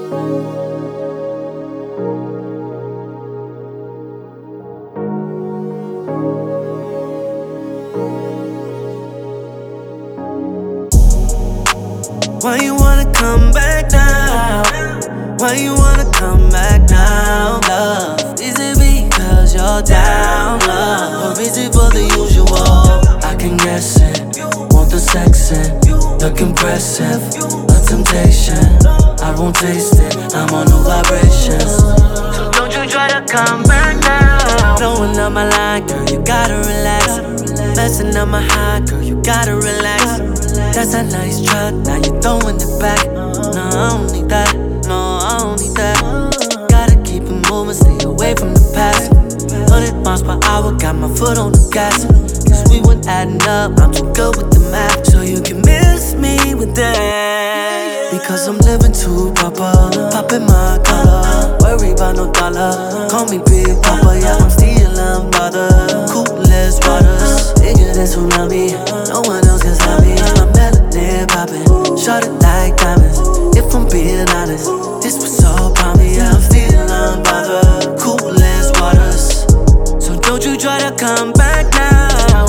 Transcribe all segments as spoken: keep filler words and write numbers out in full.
Why you wanna come back now? Why you wanna come back now, love? Is it because you're down, love? Or is it for the usual? I can guess it. Want the sex it, look impressive. A temptation, I won't taste it. I'm on new vibrations. So don't you try to come back now. Blowing up my line, girl, you gotta relax. Messing up my high, girl, you gotta relax. That's a nice truck, now you throwing it back. No, I don't need that, no, I don't need that. Gotta keep it moving, stay away from the past. Hundred miles per hour, got my foot on the gas. Cause we weren't adding up, I'm too good with the math. So you can miss me with that. Because I'm living too proper, popping my collar. Worry about no dollar, call me Big Papa. Yeah, I'm still unbothered. Cool as waters, bigger than tsunami. No one else can stop me. My melanin popping, short it like diamonds. If I'm being honest, this was all about me. Yeah, I'm still unbothered. Cool as waters. So don't you try to come back now.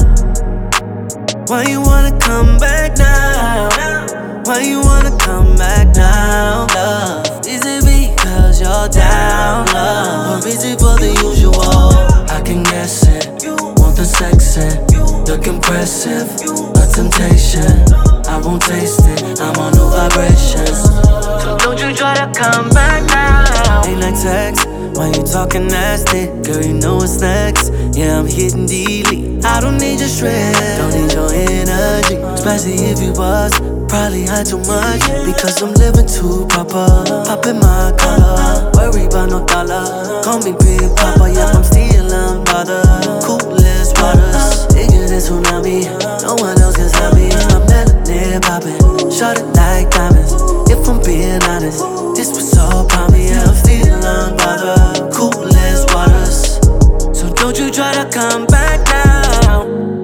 Why you wanna come back now? Why you wanna come back now, love? Is it because you're down, love? Or is it for the usual? I can guess it. Want the sex it, look impressive. A temptation, I won't taste it. I'm on new vibrations. So don't you try to come back now. Ain't like text, why you talking nasty? Girl, you know what's next. Yeah, I'm hitting delete. I don't need your shred, don't need your energy. Especially if you was probably had too much. Because I'm living too proper, popping my collar. Worry about no dollar, call me Big Papa. Yeah, I'm still unbothered. Cool as waters, bigger than tsunami. No one else can stop me. My melanin popping, short it like diamonds. If I'm being honest, this was all about me. Yeah, I'm still unbothered. Cool as waters. So don't you try to come back now.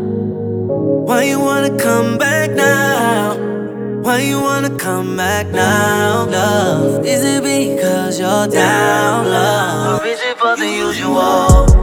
Why you wanna come back now? Why you wanna come back now, love? Is it because you're down, love? Or is it for the usual?